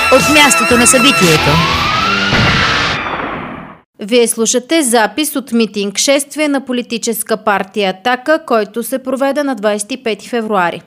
от мястото на събитието. Вие слушате запис от митинг шествие на политическа партия „Атака“, който се проведе на 25 февруари.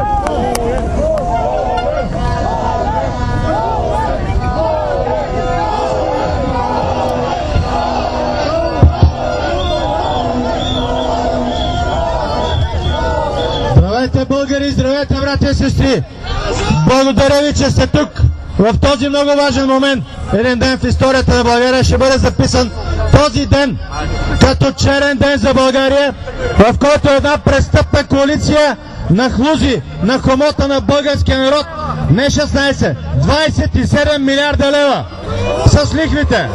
Здравейте, българи! Здравейте, братя и сестри! Благодаря ви, че сте тук в този много важен момент. Един ден в историята на България ще бъде записан този ден като черен ден за България, в който една престъпна коалиция нахлузи на хомота на българския народ не 16, 27 милиарда лева с лихвите.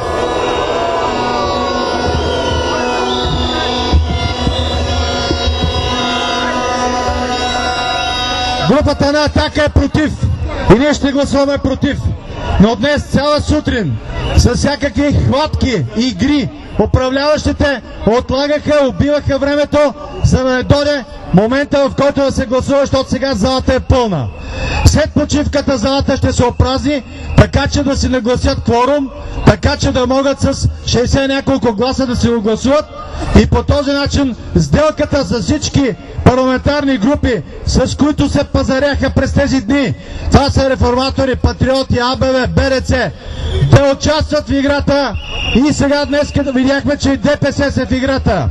Групата на „Атака“ е против и ние ще гласуваме против. Но днес цяла сутрин с всякакви хватки и игри управляващите отлагаха, убиваха времето, за да не дойде момента, в който да се гласува, защото сега залата е пълна. След почивката залата ще се опразни, така че да си нагласят кворум, така че да могат с 60 няколко гласа да си го гласуват и по този начин сделката с всички парламентарни групи, с които се пазаряха през тези дни, това са реформатори, патриоти, АБВ, БРЦ, да участват в играта и сега днес видяхме, че и ДПС са в играта.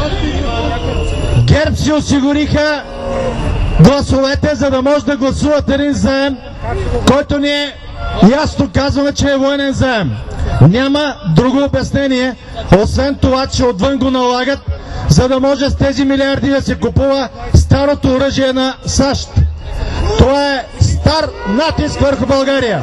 ГЕРБ си осигуриха гласовете, за да може да гласуват един заем, който ние ясно казваме, че е военен заем. Няма друго обяснение, освен това, че отвън го налагат, за да може с тези милиарди да се купува старото оръжие на САЩ. Това е стар натиск върху България.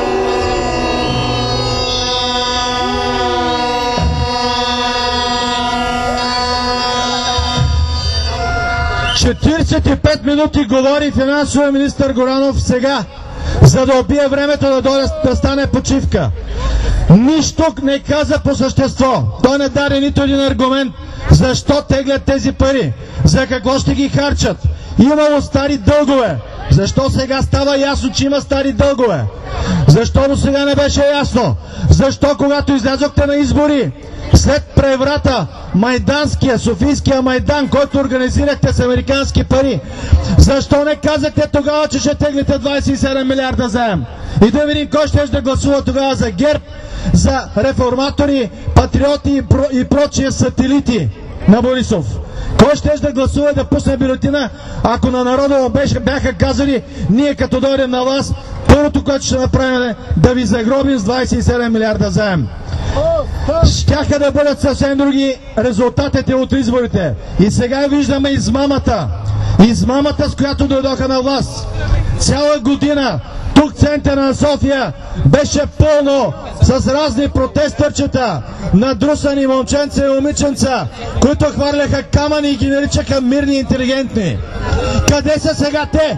„45 минути говори финансовия министър Горанов сега, за да убие времето да стане почивка. Нищо не каза по същество. Той не даде нито един аргумент защо теглят тези пари, за какво ще ги харчат. Имало стари дългове. Защо сега става ясно, че има стари дългове? Защо до сега не беше ясно? Защо когато излязохте на избори, след преврата, майданския, Софийския Майдан, който организирахте с американски пари, защо не казахте тогава, че ще теглите 27 милиарда заем? И да видим кой ще да гласува тогава за ГЕРБ, за реформатори, патриоти и прочие сателити на Борисов. Кой ще да гласува да пусне бюлетина, ако на народа бяха казали: ние като дойдем на власт, първото, което ще направим е да ви загробим с 27 милиарда заем. Щяха да бъдат съвсем други резултатите от изборите. И сега виждаме измамата. Измамата, с която дойдоха на власт. Цяла година тук центъра на София беше пълно с разни протестърчета, надрусани момченца и момиченца, които хвърляха камъни и ги наричаха мирни и интелигентни. Къде са сега те?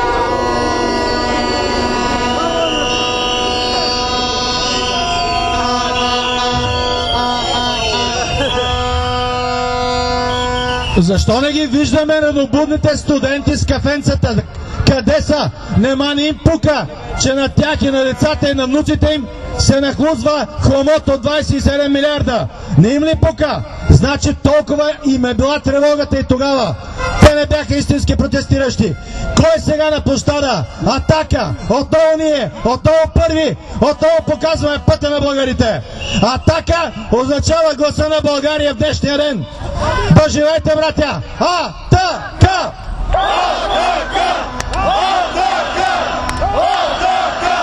Защо не ги виждаме редобудните студенти с кафенцата? Къде са? Нема ни им пука, че на тях и на децата и на внуците им се нахлузва хомот от 27 милиарда. Не им ли пука? Значи толкова им е била тревогата и тогава. Те не бяха истински протестиращи. Кой сега на площада? „Атака“! Отново ние! Отново първи! Отново показваме пътя на българите! „Атака“ означава гласа на България в днешния ден! Доживейте, братя! „Атака“! „Атака“! „Атака“! „Атака“!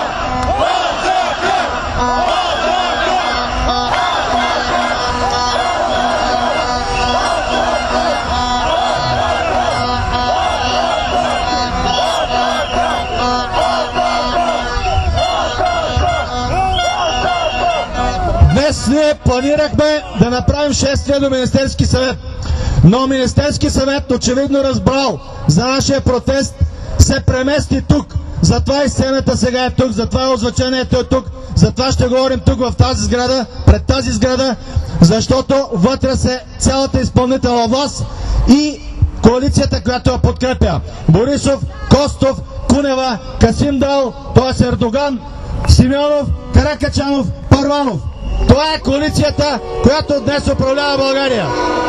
Днес ние планирахме да направим шествие до Министерски съвет, но Министерски съвет очевидно разбрал за нашия протест, се премести тук. Затова и сцената сега е тук, затова и озвучението е тук, затова ще говорим тук в тази сграда, пред тази сграда, защото вътре се цялата изпълнителна власт и коалицията, която я подкрепя. Борисов, Костов, Кунева, Касим Дал, т.е. Ердоган, Симеонов, Каракачанов, Първанов. Това е коалицията, която днес управлява България.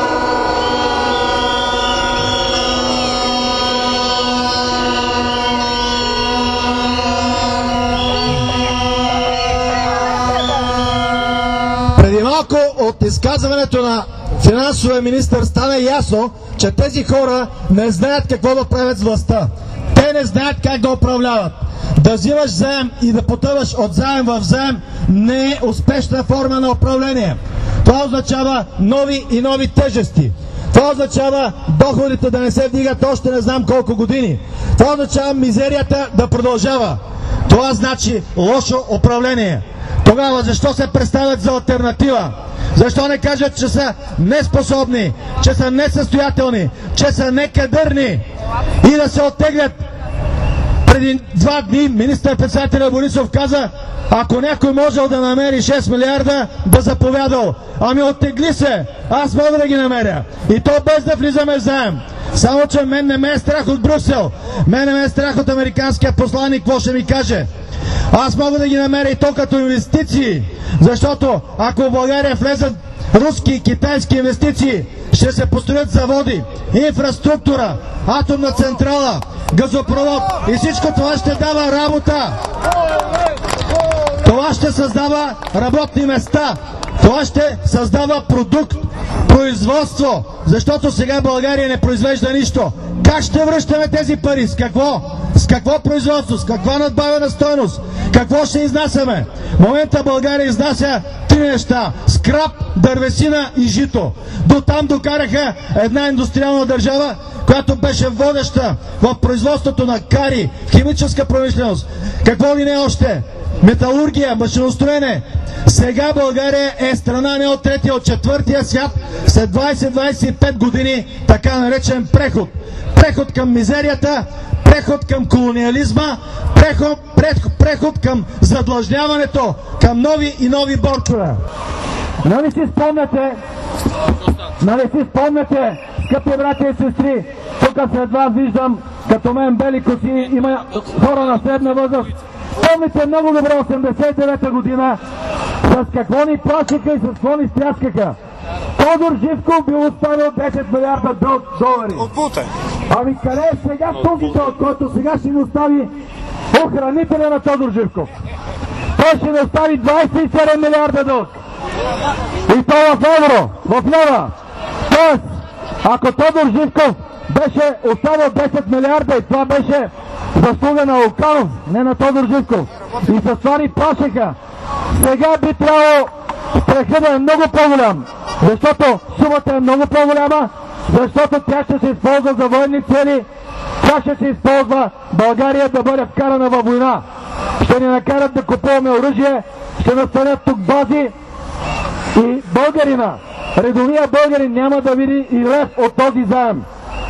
Преди малко от изказването на финансовия министър стана ясно, че тези хора не знаят какво да правят с властта. Те не знаят как да управляват. Да взимаш заем и да потъваш от заем в заем не е успешна форма на управление. Това означава нови и нови тежести. Това означава доходите да не се вдигат още не знам колко години. Това означава мизерията да продължава. Това значи лошо управление. Тогава защо се представят за алтернатива? Защо не кажат, че са неспособни, че са несъстоятелни, че са некадърни и да се оттеглят? Преди 2 дни министър-председателя Борисов каза, ако някой можел да намери 6 милиарда, да заповядал. Ами оттегли се, аз мога да ги намеря. И то без да влизаме в заем. Само че мен не ме е страх от Брюксел. Мен не ме е страх от американския посланник, какво ще ми каже. Аз мога да ги намеря и то като инвестиции. Защото ако в България влезат руски и китайски инвестиции, ще се построят заводи, инфраструктура, атомна централа, газопровод и всичко това ще дава работа. Това ще създава работни места. Това ще създава продукт, производство, защото сега България не произвежда нищо. Как ще връщаме тези пари? С какво? С какво производство? С каква надбавена стойност? Какво ще изнасяме? В момента България изнася 3 неща. Скрап, дървесина и жито. До там докараха една индустриална държава, която беше водеща в производството на кари, химическа промишленост. Какво ли не още? Металургия, машиностроене. Сега България е страна не от третия, от 4-тия свят след 20-25 години така наречен преход. Преход към мизерията, преход към колониализма, преход към задлъжняването, към нови и нови борчове. Нали си спомняте, скъпи братя и сестри, тук след вас виждам, като мен бели коси, има хора на средна възраст. Помните много добре 89-та година, с какво ни плашиха и с какво ни стряскаха. Тодор Живков бил оставил 10 милиарда долари. Ами къде е сега този дълг, който сега ще ни остави охранителя на Тодор Живков? Той ще ни остави 27 милиарда дълг. И то в евро, в лева. Тоест, ако Тодор Живков беше оставил 10 милиарда и това беше заслуга на Луканов, не на Тодор Живков, и с това ни плашеха, сега би трябвало страхът да е много по-голям, защото сумата е много по-голяма, защото тя ще се използва за военни цели, тя ще се използва България да бъде вкарана във война. Ще ни накарат да купуваме оръжие, ще настанят тук бази и българина, редовия българин няма да види и лев от този заем.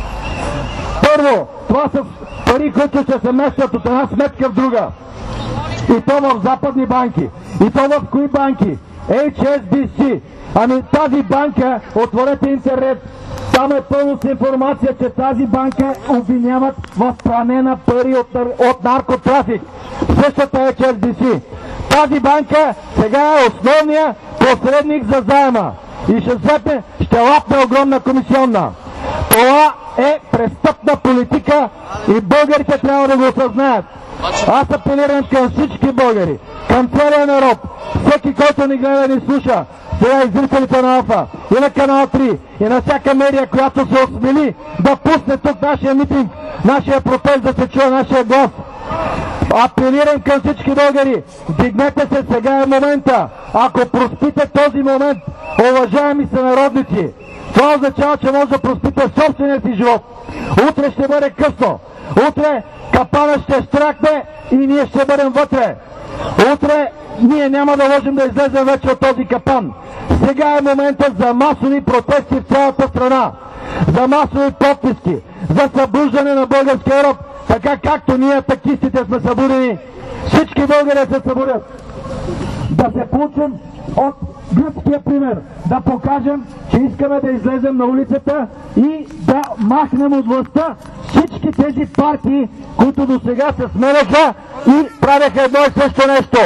Първо, това са пари, които ще се местят от една сметка в друга. И то в западни банки. И то в кои банки? HSBC. Ами тази банка, отворете интернет, там е пълно с информация, че тази банка обвиняват в пране на пари от наркотрафик. Същата HSBC. Тази банка сега е основният посредник за заема. И ще лапне огромна комисионна. Това е престъпна политика и българите трябва да го осъзнаят. Аз апелирам към всички българи, към целия народ, всеки, който ни гледа и ни слуша, сега и зрителите на Алфа, и на Канал 3, и на всяка медия, която се осмели да пусне тук нашия митинг, нашия протест, да се чуе нашия глас. Апелирам към всички българи, дигнете се, сега е момента. Ако проспите този момент, уважаеми сънародници, това означава, че може да проспите собствения си живот. Утре ще бъде късно. Утре капана ще щракне и ние ще бъдем вътре. Утре ние няма да можем да излезем вече от този капан. Сега е моментът за масови протести в цялата страна. За масови подписки. За събуждане на българския род. Така както ние атакистите сме събудени. Всички българи се събудят. Да се получим от гръцкия пример, да покажем, че искаме да излезем на улицата и да махнем от властта всички тези партии, които до сега се смеляха и правяха едно и също нещо.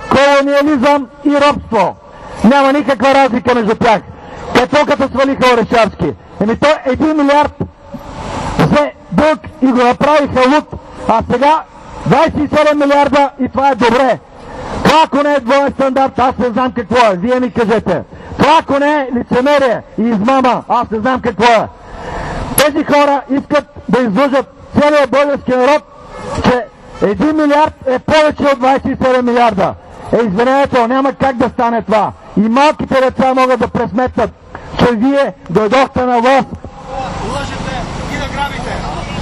колониализъм и робство. Няма никаква разлика между тях. Като свалиха Орешарски. Той 1 милиард взе дълг и го направиха луд, а сега 27 милиарда и това е добре. Това ако не е двоен стандарт, аз не знам какво е. Вие ми кажете. Това ако не е лицемерие и измама, аз не знам какво е. Тези хора искат да излъжат целия български народ, че 1 милиард е повече от 27 милиарда. Извинете, няма как да стане това. И малките деца могат да пресметнат, че вие дойдохте на власт. Лъжете и да грабите.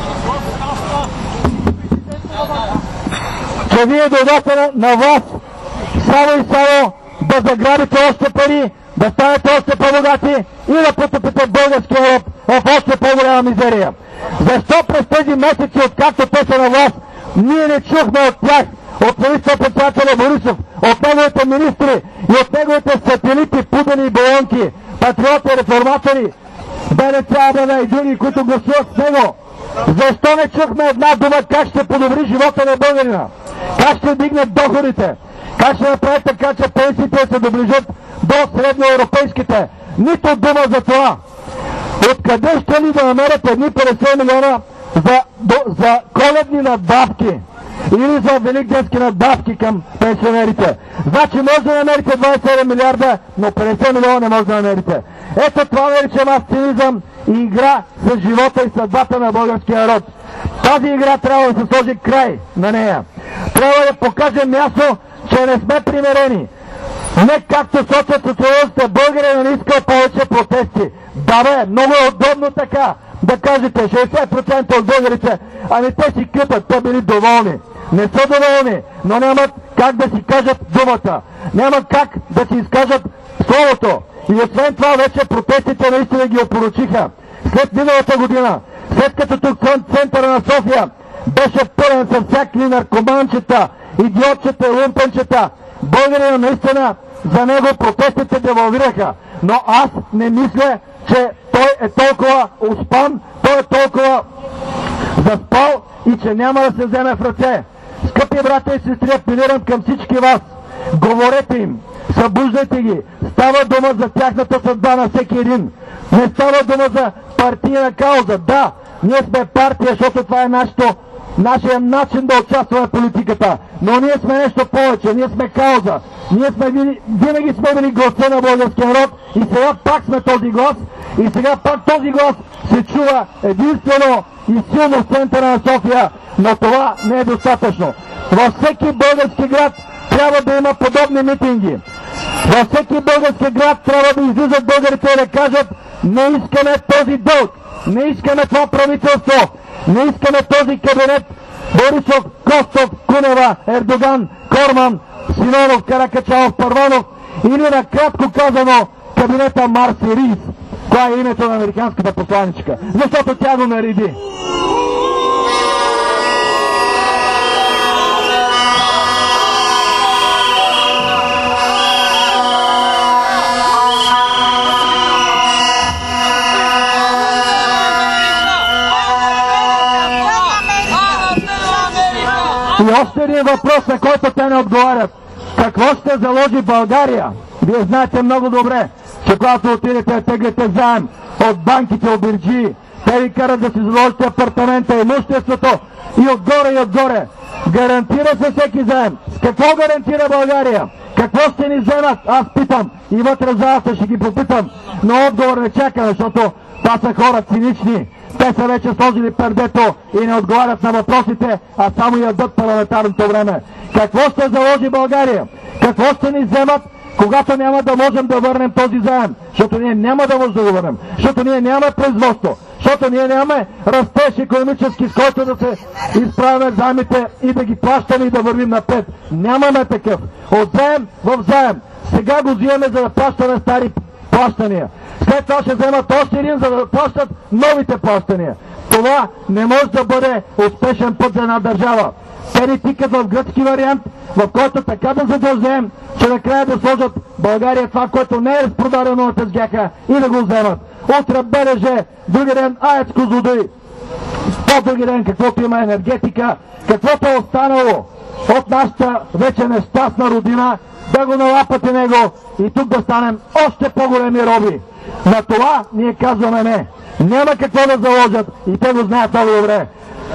Че вие дойдохте на власт само и само да заграбите още пари, да станете още по-богати и да потопите българския народ в още по-голяма мизерия. Защо през тези месеци, откакто те са на власт, ние не чухме от тях, от министър-председателя Борисов, от неговите министри и от неговите сателити, пудени и болонки, патриоти, реформатори, БДЦ, АБВ и други, които гласуват с него? Защо не чухме една дума как ще подобри живота на българина? Как ще дигнат доходите? Как ще направи така, че пенсиите се доближат до средноевропейските? Нито дума за това. Откъде ще ли да намерят едни 50 милиона за коледни надбавки или за великденски надбавки към пенсионерите? Значи може да намерите 27 милиарда, но 50 милиона не може да намерите. Ето това наричам аз цинизъм и игра с живота и съдбата на българския народ. Тази игра трябва да се сложи край на нея. Трябва да покажем ясно, че не сме примирени. Не както сочат социалистите, българина не иска повече протести. Да бе, много е удобно така да кажете 60% от българите, ами те си къпат, те били доволни. Не са доволни, но нямат как да си кажат думата. Няма как да си изкажат словото. И освен това вече протестите наистина ги опорочиха. След миналата година, след като тук центъра на София беше пълен със всякакви наркоманчета, идиотчета и лумпенчета, българина наистина за него протестите девалвираха. Но аз не мисля, че той е толкова успан, той е толкова заспал и че няма да се вземе в ръце. Скъпи брата и сестри, апелирам към всички вас. Говорете им, събуждайте ги. Става дума за тяхната съдба на всеки един. Не става дума за партийна кауза. Да, ние сме партия, защото това е нашия начин да участваме в политиката. Но ние сме нещо повече, ние сме кауза. Ние винаги сме били гласа на българския народ и сега пак сме този глас. И сега пак този глас се чува единствено и силно в центъра на София, но това не е достатъчно. Във всеки български град трябва да има подобни митинги. Във всеки български град трябва да излизат българите и да кажат: не искаме този дълг, не искаме това правителство, не искаме този кабинет Борисов, Костов, Кунева, Ердоган, Корман, Симеонов, Каракачанов, Първанов или накратко казано кабинета Марс и Рис. Това е името на американската посланичка, защото тя го нареди. И още един въпрос, на който те не отговарят. Какво ще заложи България? Вие знаете много добре, че когато отидете да теглите заем от банките, от бирджии, те ви карат да си заложите апартамента, имуществото и отгоре. Гарантира се всеки заем. С какво гарантира България? Какво ще ни вземат? Аз питам и вътре в залата ще ги попитам, но отговор не чакам, защото това са хора цинични. Те са вече сложили пердето и не отговарят на въпросите, а само ядат парламентарното време. Какво ще заложи България? Какво ще ни вземат, когато няма да можем да върнем този заем? Защото ние няма да можем да го върнем. Защото ние нямаме производство. Защото ние нямаме растеж икономически, с който да се изправяме заемите и да ги плащаме и да вървим напред. Нямаме такъв. От заем в заем. Сега го взимаме, за да плащаме стари плащания. След това ще вземат още един, за да плащат новите плащания. Това не може да бъде успешен път за една държава. Те ни тикат в гръцки вариант, в който така да задължем, че накрая да сложат България това, което не е разпродадено на тезгяха, и да го вземат. Утре БДЖ, други ден АЕЦ Козлодуй, по-други ден каквото има енергетика, каквото е останало от нашата вече нещастна родина, да го налапате него и тук да станем още по-големи роби. На това ние казваме не. Няма какво да заложат и те го знаят много добре.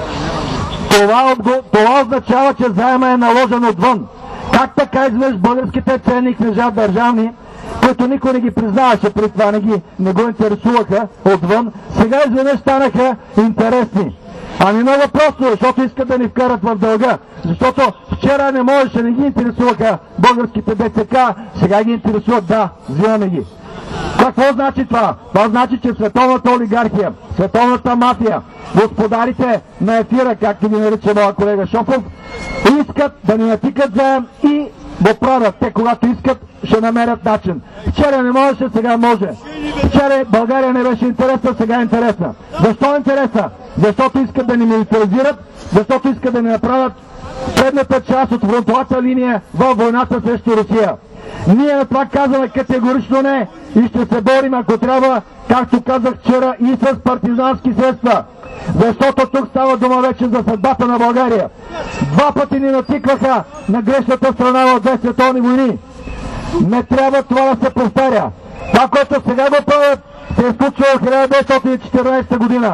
Това означава, че заема е наложен отвън. Как така изведнъж българските ценни книжа държавни, които никой не ги признаваше, при това не го интересуваха отвън, сега изведнъж станаха интересни. Ами много просто, защото искат да ни вкарат в дълга. Защото вчера не можеше, не ги интересуваха българските ДЦК, сега ги интересуват, да, взимаме ги. Какво значи това? Това значи, че световната олигархия, световната мафия, господарите на ефира, както ги нарича моя колега Шопов, искат да ни натикат заем и го правят. Те, когато искат, ще намерят начин. Вчера не можеше, сега може. Вчера България не беше интересна, сега е интересна. Защо е интересна? Защото искат да ни милитаризират, защото искат да ни направят предната част от фронтовата линия във войната срещу Русия. Ние на това казваме категорично не и ще се борим, ако трябва, както казах вчера, и с партизански средства. Защото тук става дума вече за съдбата на България. 2 пъти ни натикваха на грешната страна в 2 световни войни. Не трябва това да се повтаря. Това, което сега го правят, се е случило в 1914 година.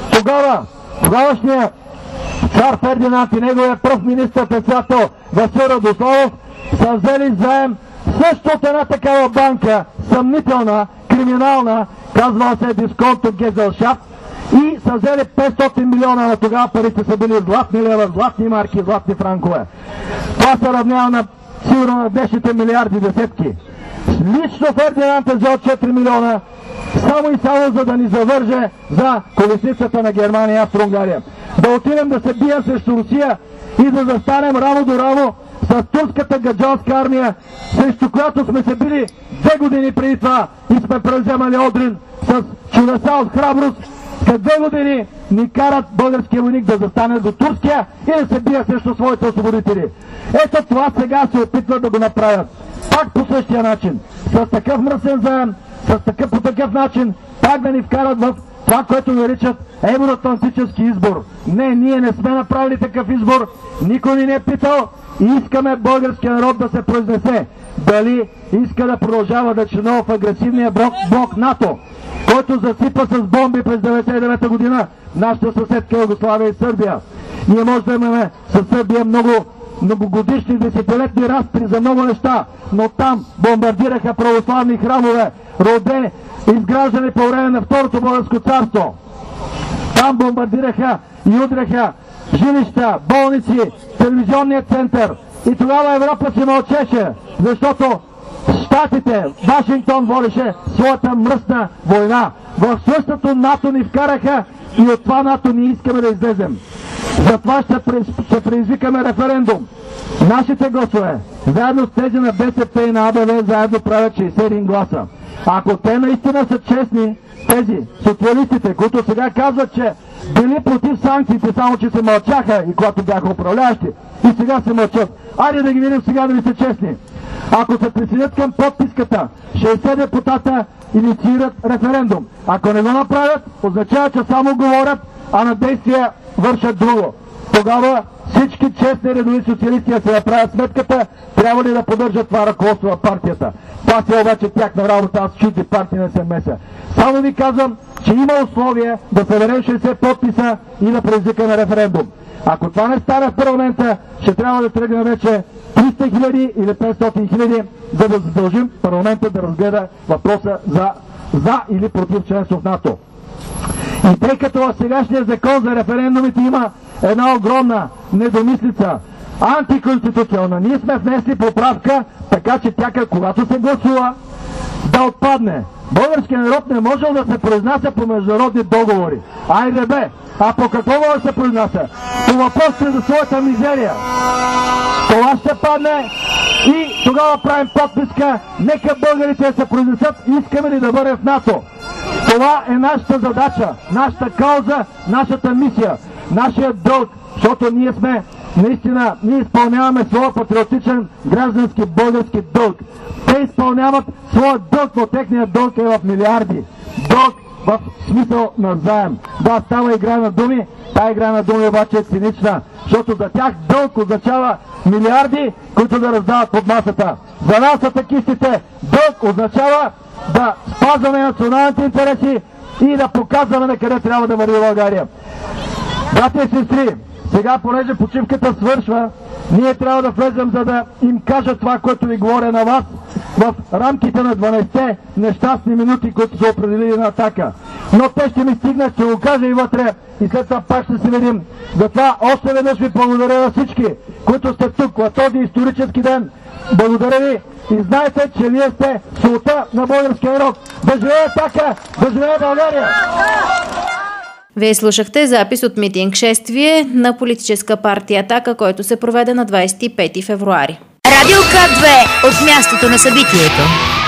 Тогавашният цар Фердинанд и неговия пръв министър-председател Васил Радославов са взели заем също от една такава банка, съмнителна, криминална, казвала се Дисконто Гезелшафт, и са взели 500 милиона, на тогава парите са били златни лева, златни марки, златни франкове. Това се равнява на сигурно на днешните милиарди десетки. Лично Фердинанд е взел 4 милиона, само и само за да ни завърже за колесницата на Германия и Австро-Унгария. Да отидем да се бием срещу Русия и да застанем рамо до рамо с турската гаджанска армия, срещу която сме се били 2 години преди това и сме превземали Одрин с чудеса от храброст. След 2 години ни карат българския войник да застане до Турския и да се бие срещу своите освободители. Ето това сега се опитват да го направят. Пак по същия начин. С такъв мръсен заем, по такъв начин, пак да ни вкарат в това, което наричат евроатлантически избор. Не, ние не сме направили такъв избор, никой ни не е питал и искаме българския народ да се произнесе дали иска да продължава да членува в агресивния блок НАТО, който засипа с бомби през 1999 година нашата съседка Югославия и Сърбия. Ние може да имаме със Сърбия многогодишни, десетилетни разпри за много неща, но там бомбардираха православни храмове, родени, изграждани по време на Второто българско царство. Там бомбардираха и удряха жилища, болници, телевизионният център. И тогава Европа си мълчеше, защото Щатите, Вашингтон водеше своята мръсна война. В същото НАТО ни вкараха и от това НАТО ние искаме да излезем. Затова ще предизвикаме референдум. Нашите гласове, заедно с тези на БСП и на АБВ, заедно правят 61 гласа. Ако те наистина са честни, тези социалистите, които сега казват, че били против санкциите, само че се мълчаха и когато бяха управляващи, и сега се мълчат. Айде да ги видим сега дали са честни. Ако се присъединят към подписката, 60 депутата инициират референдум. Ако не го направят, означава, че само говорят, а на действия вършат друго. Тогава всички честни редови социалисти да се направят сметката, трябва ли да поддържат това ръководство на партията. Това си обаче тяхна работа, аз чужди партии не се меся. Само ви казвам, че има условия да съберем 60 подписа и да предизвикаме референдум. Ако това не стане в парламента, ще трябва да тръгнем вече 300 хиляди или 500 хиляди, за да задължим парламента да разгледа въпроса за или против членство в НАТО. И тъй като в сегашния закон за референдумите има една огромна недомислица, антиконституционна, ние сме внесли поправка, така че тя, когато се гласува, да отпадне. Българският народ не може да се произнася по международни договори. Айде бе! А по какво може да се произнася? По въпросите за своята мизерия. Това ще падне и тогава правим подписка. Нека българите да се произнесат, искаме ли да бъдем в НАТО. Това е нашата задача, нашата кауза, нашата мисия, нашия дълг, защото ние сме наистина, ние изпълняваме своя патриотичен граждански български дълг. Те изпълняват своя дълг, но техният дълг е в милиарди. Дълг в смисъл на заем. Да, става игра на думи, тая игра на думи обаче е цинична, защото за тях дълг означава милиарди, които да раздават под масата. За нас, атакистите, дълг означава да спазваме националните интереси и да показваме на къде трябва да върви България. Брати и сестри, сега, понеже почивката свършва, ние трябва да влезем, за да им кажа това, което ви говоря на вас в рамките на 12 нещастни минути, които са определили на Атака. Но те ще ми стигнат, ще го кажа и вътре и след това пак ще се видим. Затова още веднъж ви благодаря на всички, които сте тук в този исторически ден. Благодаря ви и знайте, че вие сте солта на българския народ. Да живее Атака, да живее България! Вие слушахте запис от митинг-шествие на политическа партия Атака, който се проведе на 25 февруари. Радио К2 от мястото на събитието.